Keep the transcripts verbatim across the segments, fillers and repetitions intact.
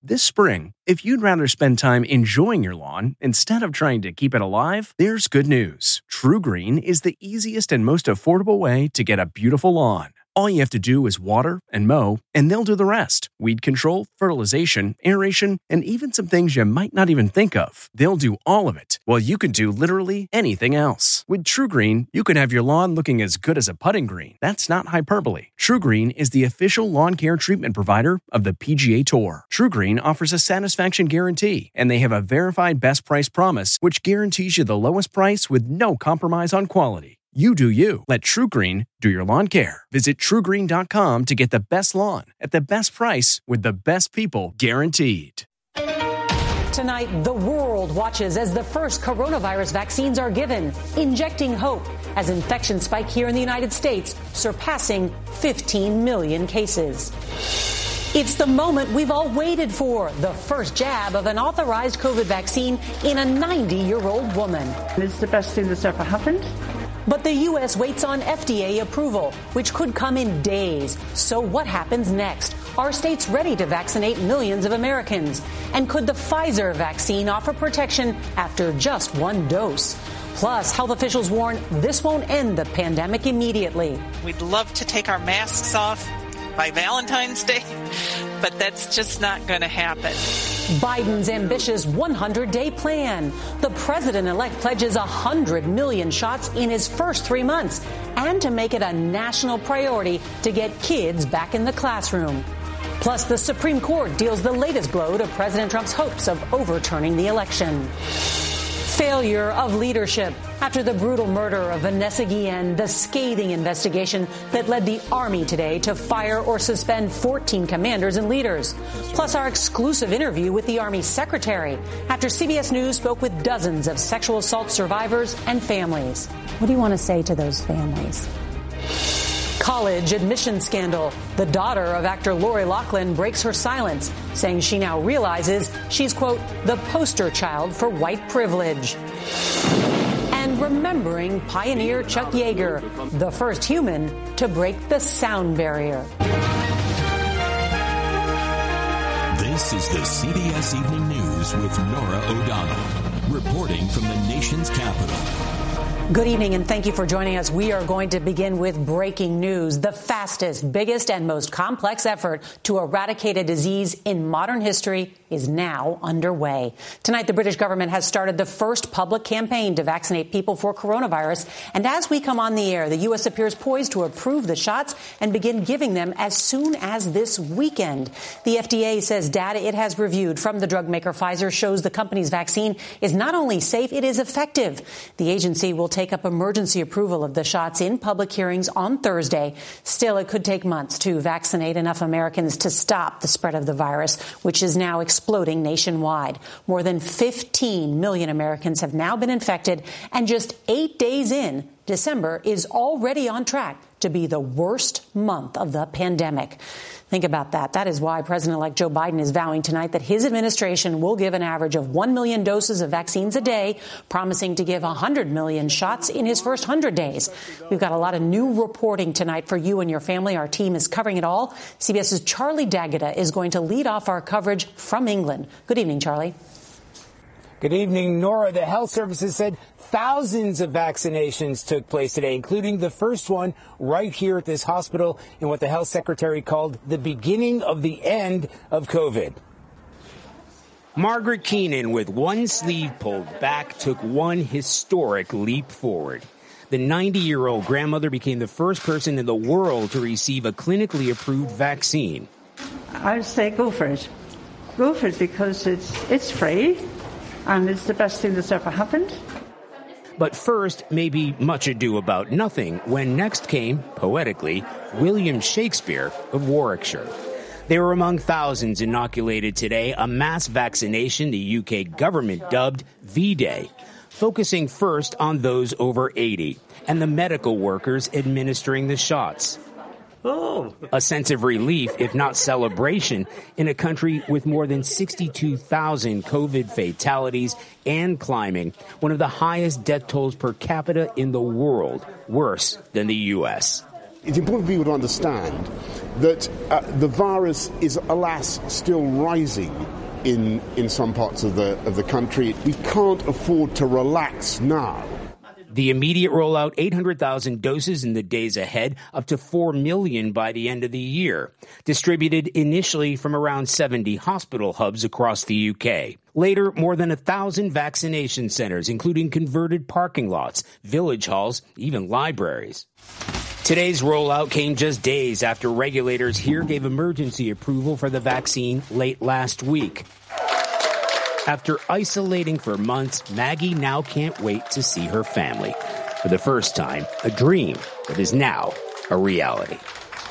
This spring, if you'd rather spend time enjoying your lawn instead of trying to keep it alive, there's good news. TruGreen is the easiest and most affordable way to get a beautiful lawn. All you have to do is water and mow, and they'll do the rest. Weed control, fertilization, aeration, and even some things you might not even think of. They'll do all of it, while you can do literally anything else. With TruGreen, you can have your lawn looking as good as a putting green. That's not hyperbole. TruGreen is the official lawn care treatment provider of the P G A Tour. TruGreen offers a satisfaction guarantee, and they have a verified best price promise, which guarantees you the lowest price with no compromise on quality. You do you. Let TruGreen do your lawn care. Visit True Green dot com to get the best lawn at the best price with the best people guaranteed. Tonight, the world watches as the first coronavirus vaccines are given, injecting hope as infections spike here in the United States, surpassing fifteen million cases. It's the moment we've all waited for, the first jab of an authorized COVID vaccine in a ninety-year-old woman. It's the best thing that's ever happened. But the U S waits on F D A approval, which could come in days. So what happens next? Are states ready to vaccinate millions of Americans? And could the Pfizer vaccine offer protection after just one dose? Plus, health officials warn this won't end the pandemic immediately. We'd love to take our masks off by Valentine's Day, but that's just not going to happen. Biden's ambitious hundred-day plan. The president-elect pledges one hundred million shots in his first three months and to make it a national priority to get kids back in the classroom. Plus, the Supreme Court deals the latest blow to President Trump's hopes of overturning the election. Failure of leadership. After the brutal murder of Vanessa Guillen, the scathing investigation that led the Army today to fire or suspend fourteen commanders and leaders. Plus our exclusive interview with the Army Secretary after C B S News spoke with dozens of sexual assault survivors and families. What do you want to say to those families? College admission scandal. The daughter of actor Lori Loughlin breaks her silence, saying she now realizes she's, quote, the poster child for white privilege. And remembering pioneer Chuck Yeager, the first human to break the sound barrier. This is the C B S Evening News with Norah O'Donnell, reporting from the nation's capital. Good evening, and thank you for joining us. We are going to begin with breaking news. The fastest, biggest, and most complex effort to eradicate a disease in modern history is now underway. Tonight, the British government has started the first public campaign to vaccinate people for coronavirus. And as we come on the air, the U S appears poised to approve the shots and begin giving them as soon as this weekend. The F D A says data it has reviewed from the drug maker Pfizer shows the company's vaccine is not only safe, it is effective. The agency will take up emergency approval of the shots in public hearings on Thursday. Still, it could take months to vaccinate enough Americans to stop the spread of the virus, which is now exploding nationwide. More than fifteen million Americans have now been infected, and just eight days in, December is already on track to be the worst month of the pandemic. Think about that. That is why President-elect Joe Biden is vowing tonight that his administration will give an average of one million doses of vaccines a day, promising to give one hundred million shots in his first one hundred days. We've got a lot of new reporting tonight for you and your family. Our team is covering it all. CBS's Charlie D'Agata is going to lead off our coverage from England. Good evening, Charlie. Good evening, Nora. The health services said thousands of vaccinations took place today, including the first one right here at this hospital in what the health secretary called the beginning of the end of COVID. Margaret Keenan, with one sleeve pulled back, took one historic leap forward. The ninety-year-old grandmother became the first person in the world to receive a clinically approved vaccine. I would say go for it. Go for it because it's it's free. And it's the best thing that's ever happened. But first, maybe much ado about nothing, when next came, poetically, William Shakespeare of Warwickshire. They were among thousands inoculated today, a mass vaccination the U K government dubbed V-Day, focusing first on those over eighty and the medical workers administering the shots. Oh. A sense of relief, if not celebration, in a country with more than sixty-two thousand COVID fatalities and climbing, one of the highest death tolls per capita in the world, worse than the U S. It's important for people to understand that uh, the virus is, alas, still rising in in some parts of the of the country. We can't afford to relax now. The immediate rollout, eight hundred thousand doses in the days ahead, up to four million by the end of the year. Distributed initially from around seventy hospital hubs across the U K. Later, more than one thousand vaccination centers, including converted parking lots, village halls, even libraries. Today's rollout came just days after regulators here gave emergency approval for the vaccine late last week. After isolating for months, Maggie now can't wait to see her family. For the first time, a dream that is now a reality.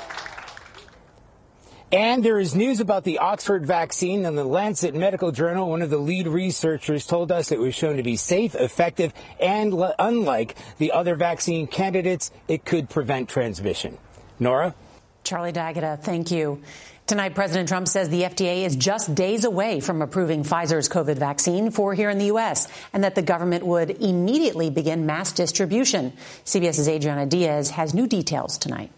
And there is news about the Oxford vaccine. In the Lancet Medical Journal, one of the lead researchers told us it was shown to be safe, effective, and l- unlike the other vaccine candidates, it could prevent transmission. Nora? Charlie D'Agata, thank you. Tonight, President Trump says the F D A is just days away from approving Pfizer's COVID vaccine for here in the U S and that the government would immediately begin mass distribution. CBS's Adriana Diaz has new details tonight.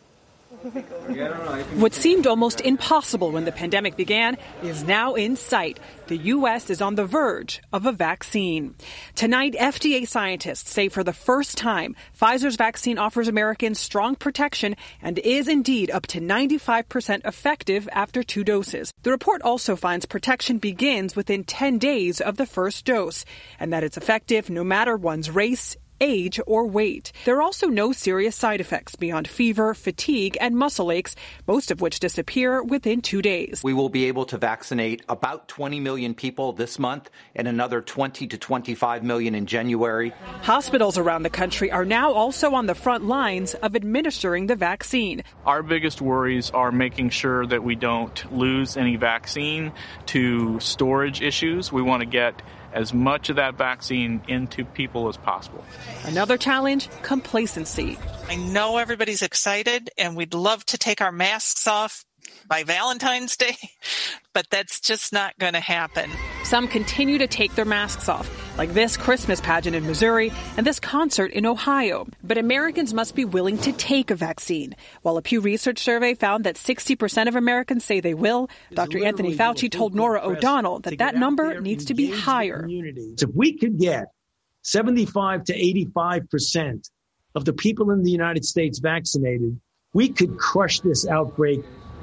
What seemed almost impossible when the pandemic began is now in sight. The U S is on the verge of a vaccine. Tonight, F D A scientists say for the first time, Pfizer's vaccine offers Americans strong protection and is indeed up to ninety-five percent effective after two doses. The report also finds protection begins within ten days of the first dose and that it's effective no matter one's race, age, or weight. There are also no serious side effects beyond fever, fatigue, and muscle aches, most of which disappear within two days. We will be able to vaccinate about twenty million people this month and another twenty to twenty-five million in January. Hospitals around the country are now also on the front lines of administering the vaccine. Our biggest worries are making sure that we don't lose any vaccine to storage issues. We want to get as much of that vaccine into people as possible. Another challenge, complacency. I know everybody's excited and we'd love to take our masks off by Valentine's Day, but that's just not going to happen. Some continue to take their masks off, like this Christmas pageant in Missouri and this concert in Ohio. But Americans must be willing to take a vaccine. While a Pew Research survey found that sixty percent of Americans say they will, Doctor Anthony Fauci told Nora O'Donnell that that number needs to be higher. If we could get seventy-five to eighty-five percent of the people in the United States vaccinated, we could crush this outbreak.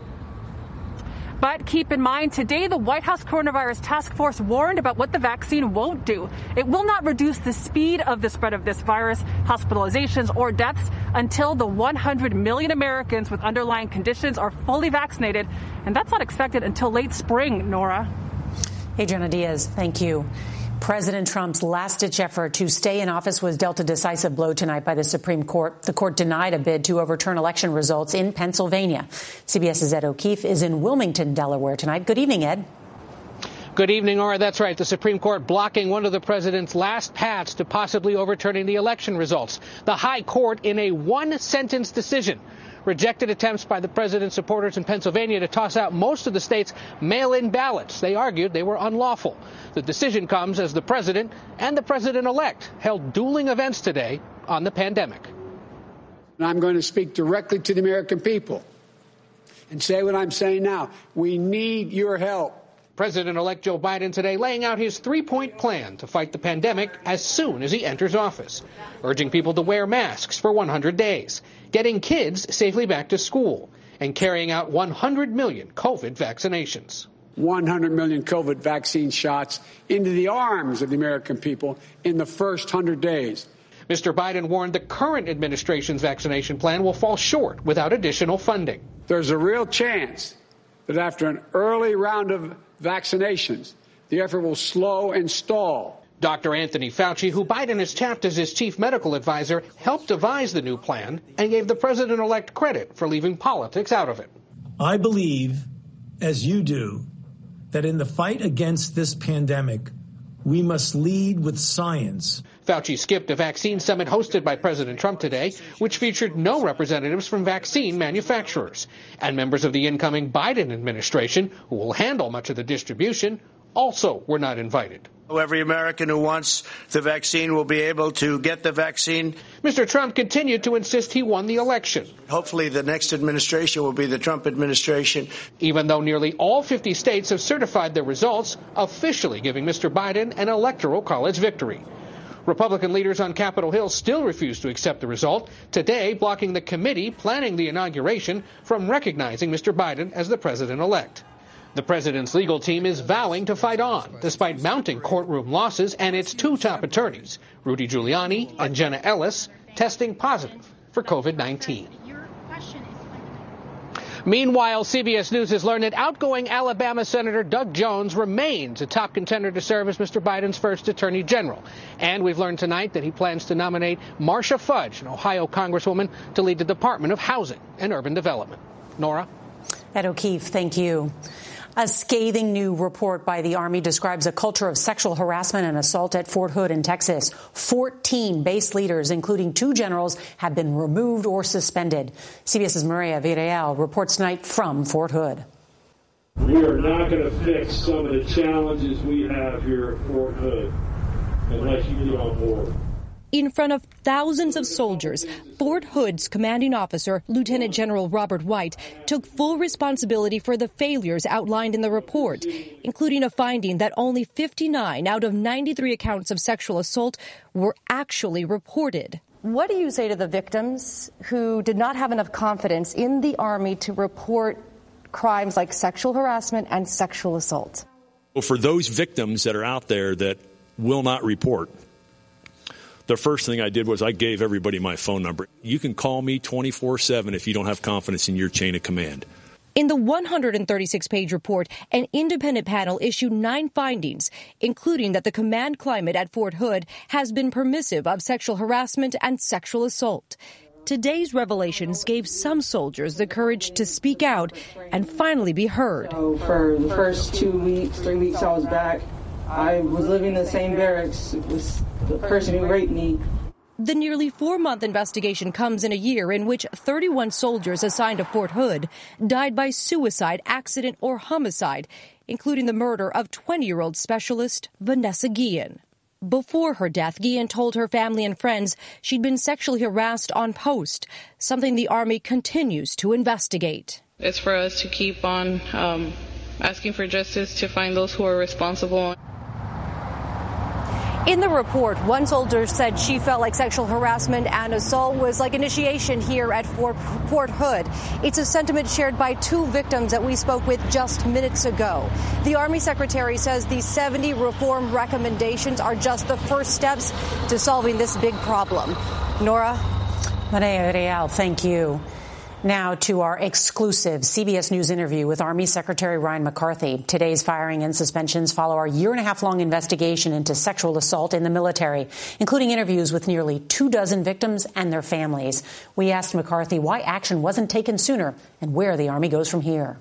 But keep in mind, today the White House Coronavirus Task Force warned about what the vaccine won't do. It will not reduce the speed of the spread of this virus, hospitalizations, or deaths until the one hundred million Americans with underlying conditions are fully vaccinated. And that's not expected until late spring, Nora. Adriana Diaz, thank you. President Trump's last-ditch effort to stay in office was dealt a decisive blow tonight by the Supreme Court. The court denied a bid to overturn election results in Pennsylvania. CBS's Ed O'Keefe is in Wilmington, Delaware tonight. Good evening, Ed. Good evening, Nora. That's right. The Supreme Court blocking one of the president's last paths to possibly overturning the election results. The High Court, in a one-sentence decision, rejected attempts by the president's supporters in Pennsylvania to toss out most of the state's mail-in ballots. They argued they were unlawful. The decision comes as the president and the president-elect held dueling events today on the pandemic. And I'm going to speak directly to the American people and say what I'm saying now. We need your help. President-elect Joe Biden today laying out his three-point plan to fight the pandemic as soon as he enters office, urging people to wear masks for one hundred days, getting kids safely back to school, and carrying out one hundred million COVID vaccinations. one hundred million COVID vaccine shots into the arms of the American people in the first one hundred days. Mister Biden warned the current administration's vaccination plan will fall short without additional funding. There's a real chance that after an early round of vaccinations, the effort will slow and stall. Doctor Anthony Fauci, who Biden has tapped as his chief medical advisor, helped devise the new plan and gave the president-elect credit for leaving politics out of it. I believe, as you do, that in the fight against this pandemic, we must lead with science. Fauci skipped a vaccine summit hosted by President Trump today, which featured no representatives from vaccine manufacturers. And members of the incoming Biden administration, who will handle much of the distribution, also were not invited. Every American who wants the vaccine will be able to get the vaccine. Mister Trump continued to insist he won the election. Hopefully the next administration will be the Trump administration. Even though nearly all fifty states have certified their results, officially giving Mister Biden an electoral college victory. Republican leaders on Capitol Hill still refuse to accept the result, today blocking the committee planning the inauguration from recognizing Mister Biden as the president-elect. The president's legal team is vowing to fight on, despite mounting courtroom losses and its two top attorneys, Rudy Giuliani and Jenna Ellis, testing positive for COVID nineteen. Meanwhile, C B S News has learned that outgoing Alabama Senator Doug Jones remains a top contender to serve as Mister Biden's first attorney general. And we've learned tonight that he plans to nominate Marcia Fudge, an Ohio congresswoman, to lead the Department of Housing and Urban Development. Nora? Ed O'Keefe, thank you. A scathing new report by the Army describes a culture of sexual harassment and assault at Fort Hood in Texas. fourteen base leaders, including two generals, have been removed or suspended. CBS's Maria Villarreal reports tonight from Fort Hood. We are not going to fix some of the challenges we have here at Fort Hood unless you get on board. In front of thousands of soldiers, Fort Hood's commanding officer, Lieutenant General Robert White, took full responsibility for the failures outlined in the report, including a finding that only fifty-nine out of ninety-three accounts of sexual assault were actually reported. What do you say to the victims who did not have enough confidence in the Army to report crimes like sexual harassment and sexual assault? Well, for those victims that are out there that will not report, the first thing I did was I gave everybody my phone number. You can call me twenty-four seven if you don't have confidence in your chain of command. In the one hundred thirty-six page report, an independent panel issued nine findings, including that the command climate at Fort Hood has been permissive of sexual harassment and sexual assault. Today's revelations gave some soldiers the courage to speak out and finally be heard. So for the first two weeks, three weeks I was back, I was living in the same barracks with the person who raped me. The nearly four-month investigation comes in a year in which thirty-one soldiers assigned to Fort Hood died by suicide, accident, or homicide, including the murder of twenty-year-old specialist Vanessa Guillen. Before her death, Guillen told her family and friends she'd been sexually harassed on post, something the Army continues to investigate. It's for us to keep on um, asking for justice, to find those who are responsible. In the report, one soldier said she felt like sexual harassment and assault was like initiation here at Fort, Fort Hood. It's a sentiment shared by two victims that we spoke with just minutes ago. The Army Secretary says the seventy reform recommendations are just the first steps to solving this big problem. Nora? Maria Real, thank you. Now to our exclusive C B S News interview with Army Secretary Ryan McCarthy. Today's firing and suspensions follow our year-and-a-half-long investigation into sexual assault in the military, including interviews with nearly two dozen victims and their families. We asked McCarthy why action wasn't taken sooner and where the Army goes from here.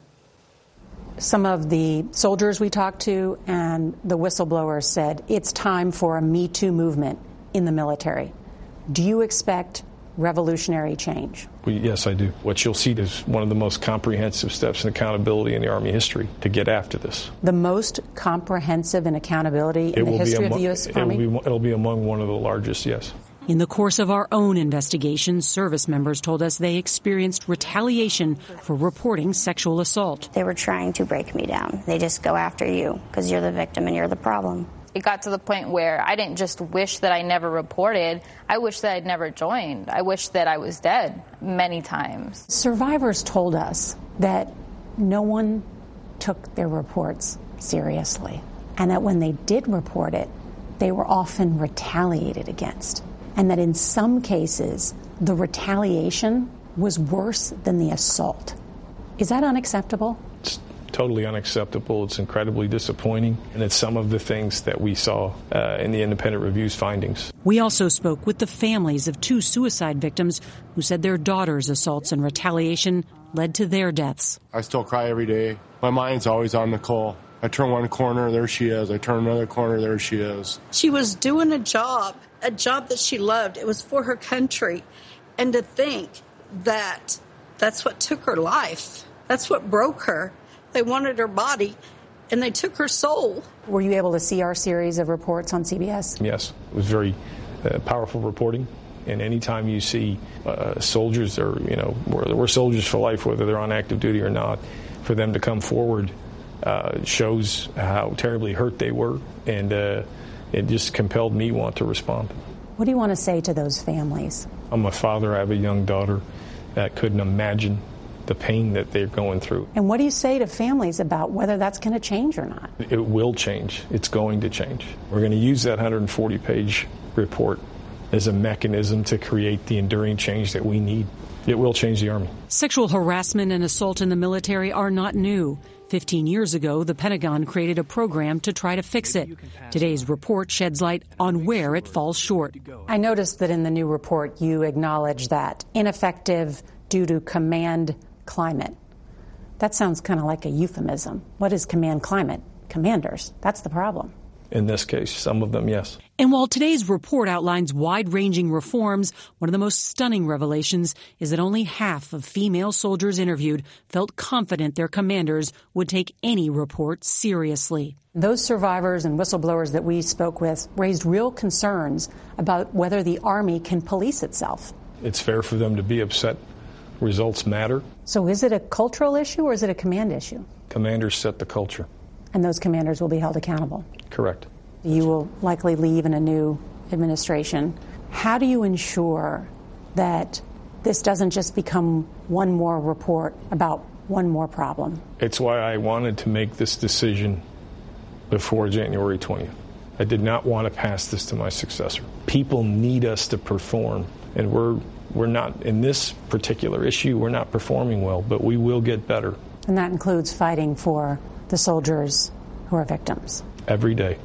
Some of the soldiers we talked to and the whistleblowers said it's time for a Me Too movement in the military. Do you expect revolutionary change? Well, yes, I do. What you'll see is one of the most comprehensive steps in accountability in the Army history to get after this. The most comprehensive in accountability in the history of the U S Army? It'll be, it'll be among one of the largest, yes. In the course of our own investigation, service members told us they experienced retaliation for reporting sexual assault. They were trying to break me down. They just go after you because you're the victim and you're the problem. It got to the point where I didn't just wish that I never reported. I wish that I'd never joined. I wish that I was dead many times. Survivors told us that no one took their reports seriously, and that when they did report it, they were often retaliated against, and that in some cases, the retaliation was worse than the assault. Is that unacceptable? It's totally unacceptable. It's incredibly disappointing, and it's some of the things that we saw uh, in the independent review's findings. We also spoke with the families of two suicide victims who said their daughters' assaults and retaliation led to their deaths. I still cry every day. My mind's always on Nicole. I turn one corner, there she is. I turn another corner, there she is. She was doing a job, a job that she loved. It was for her country. And to think that that's what took her life. That's what broke her. They wanted her body, and they took her soul. Were you able to see our series of reports on C B S? Yes, it was very uh, powerful reporting. And anytime you see uh, soldiers, or, you know, we're, we're soldiers for life, whether they're on active duty or not, for them to come forward uh, shows how terribly hurt they were. And uh, it just compelled me want to respond. What do you want to say to those families? I'm a father. I have a young daughter that couldn't imagine the pain that they're going through. And what do you say to families about whether that's going to change or not? It will change. It's going to change. We're going to use that one hundred forty page report as a mechanism to create the enduring change that we need. It will change the Army. Sexual harassment and assault in the military are not new. Fifteen years ago, the Pentagon created a program to try to fix it. Today's report sheds light on where it falls short. I noticed that in the new report, you acknowledge that ineffective due to command climate. That sounds kind of like a euphemism. What is command climate? Commanders. That's the problem. In this case, some of them, yes. And while today's report outlines wide-ranging reforms, one of the most stunning revelations is that only half of female soldiers interviewed felt confident their commanders would take any report seriously. Those survivors and whistleblowers that we spoke with raised real concerns about whether the Army can police itself. It's fair for them to be upset. Results matter. So is it a cultural issue or is it a command issue? Commanders set the culture. And those commanders will be held accountable. Correct. You will likely leave in a new administration. How do you ensure that this doesn't just become one more report about one more problem? It's why I wanted to make this decision before January twentieth. I did not want to pass this to my successor. People need us to perform, and we're we're not, in this particular issue, we're not performing well, but we will get better. And that includes fighting for the soldiers who are victims. Every day.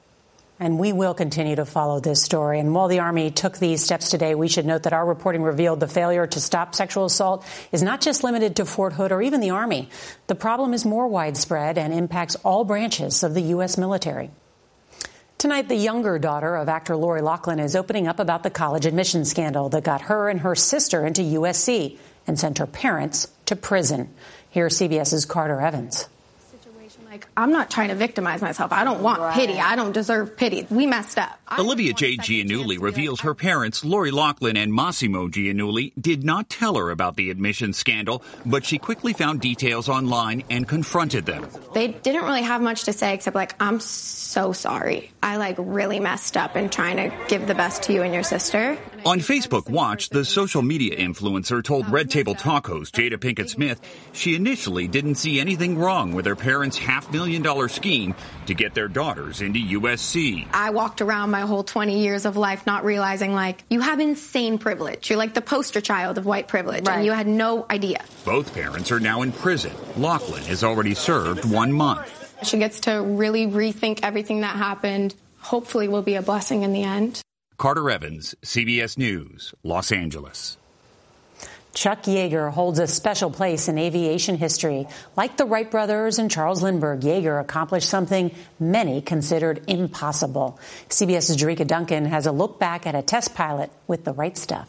And we will continue to follow this story. And while the Army took these steps today, we should note that our reporting revealed the failure to stop sexual assault is not just limited to Fort Hood or even the Army. The problem is more widespread and impacts all branches of the U S military. Tonight, the younger daughter of actor Lori Loughlin is opening up about the college admissions scandal that got her and her sister into U S C and sent her parents to prison. Here's CBS's Carter Evans. Like, I'm not trying to victimize myself. I don't want right. pity. I don't deserve pity. We messed up. Olivia J. Giannulli reveals her parents, Lori Loughlin and Massimo Giannulli, did not tell her about the admissions scandal, but she quickly found details online and confronted them. They didn't really have much to say except, like, I'm so sorry. I, like, really messed up in trying to give the best to you and your sister. On Facebook Watch, the social media influencer told Red Table Talk host Jada Pinkett Smith she initially didn't see anything wrong with her parents' half-million dollar scheme to get their daughters into U S C. I walked around my whole twenty years of life not realizing, like, you have insane privilege. You're like the poster child of white privilege, right. And you had no idea. Both parents are now in prison. Loughlin has already served one month. She gets to really rethink everything that happened. Hopefully will be a blessing in the end. Carter Evans, C B S News, Los Angeles. Chuck Yeager holds a special place in aviation history. Like the Wright brothers and Charles Lindbergh, Yeager accomplished something many considered impossible. CBS's Jerika Duncan has a look back at a test pilot with the right stuff.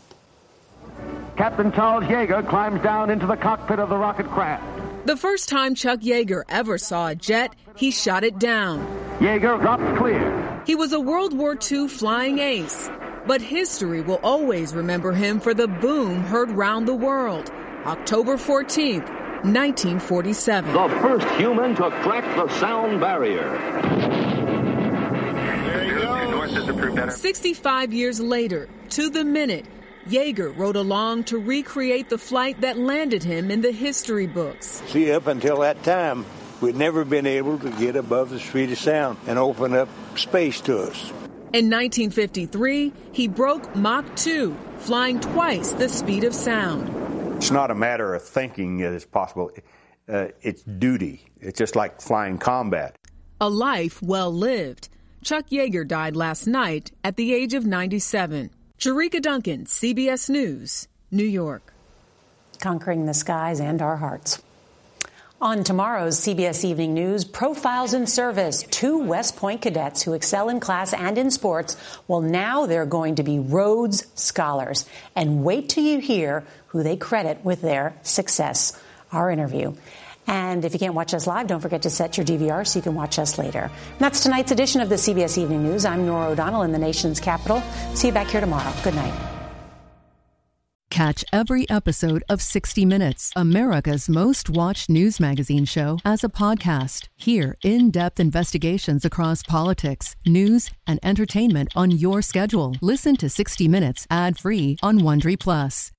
Captain Charles Yeager climbs down into the cockpit of the rocket craft. The first time Chuck Yeager ever saw a jet, he shot it down. Yeager drops clear. He was a World War Two flying ace, but history will always remember him for the boom heard round the world. October fourteenth, nineteen forty-seven. The first human to crack the sound barrier. There you go. sixty-five years later, to the minute, Yeager rode along to recreate the flight that landed him in the history books. See, up until that time, we'd never been able to get above the speed of sound and open up space to us. In nineteen fifty-three, he broke Mach two, flying twice the speed of sound. It's not a matter of thinking it is possible. Uh, it's duty. It's just like flying combat. A life well lived. Chuck Yeager died last night at the age of ninety-seven. Jerika Duncan, C B S News, New York. Conquering the skies and our hearts. On tomorrow's C B S Evening News, Profiles in Service. Two West Point cadets who excel in class and in sports, well, now they're going to be Rhodes Scholars. And wait till you hear who they credit with their success. Our interview. And if you can't watch us live, don't forget to set your D V R so you can watch us later. And that's tonight's edition of the C B S Evening News. I'm Norah O'Donnell in the nation's capital. See you back here tomorrow. Good night. Catch every episode of sixty minutes, America's most watched news magazine show, as a podcast. Hear in-depth investigations across politics, news, and entertainment on your schedule. Listen to sixty minutes ad-free on Wondery Plus.